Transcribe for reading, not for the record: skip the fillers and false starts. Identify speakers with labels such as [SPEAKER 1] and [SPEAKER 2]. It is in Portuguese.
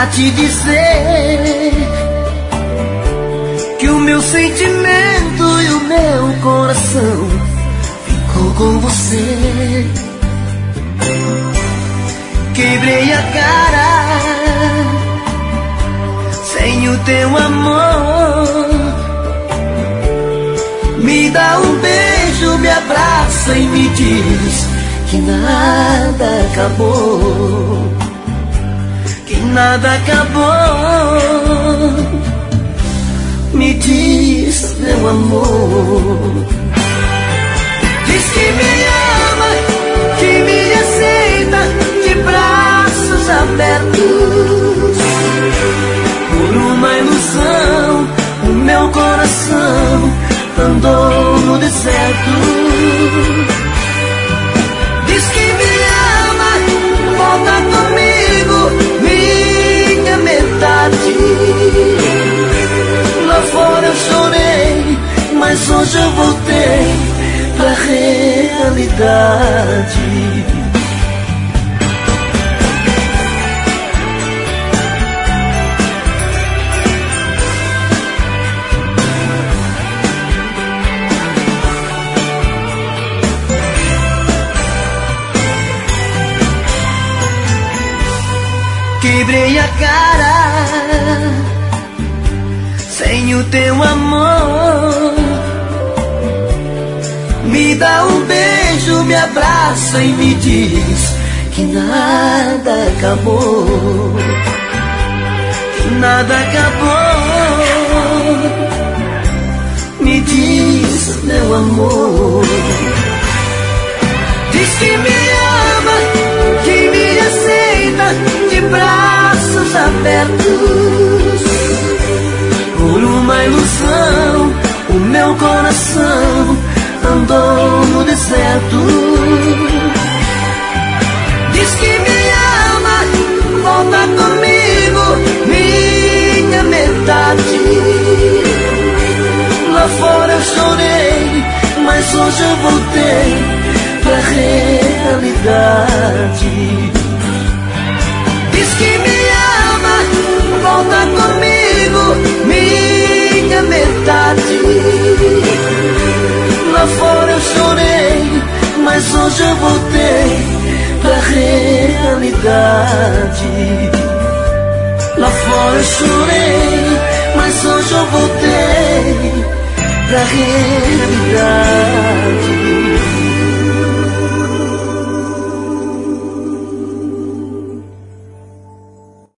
[SPEAKER 1] pra te dizer que o meu sentimento e o meu coração ficou com você. Quebrei a cara sem o teu amor. Me dá um beijo, me abraça e me diz que nada acabou, que nada acabou. Me diz, meu amor. Diz que me ama, que me aceita de braços abertos. Por uma ilusão, o meu coração andou no deserto. Diz que me ama, volta comigo, minha metade. Lá fora eu chorei, mas hoje eu voltei pra realidade. Quebrei a cara sem o teu amor. Me dá um beijo, me abraça e me diz que nada acabou, que nada acabou. Me diz, meu amor. Diz que me ama, que me aceita de braços abertos. Por uma ilusão, o meu coração andou no deserto. Diz que me ama, volta comigo, minha metade. Lá fora eu chorei, mas hoje eu voltei pra realidade. Diz que me ama, volta comigo, minha metade. Lá fora eu chorei, mas hoje eu voltei pra realidade. Lá fora eu chorei, mas hoje eu voltei pra realidade.